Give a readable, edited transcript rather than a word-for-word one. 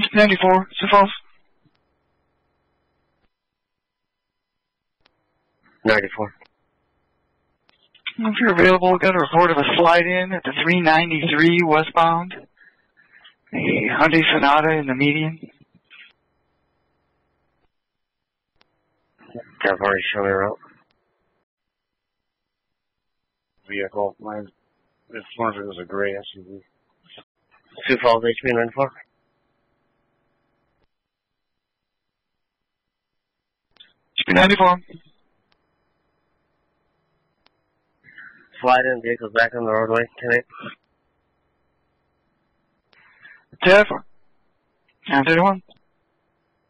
94, Sioux Falls. 94. If you're available, got a report of a slide-in at the 393 westbound. A Hyundai Sonata in the median. I've already shown her out. Vehicle, mine. This one was a gray SUV. Sioux Falls HB 94. HB 94. Slide in, vehicles back on the roadway, 10-8. 10-4. 931.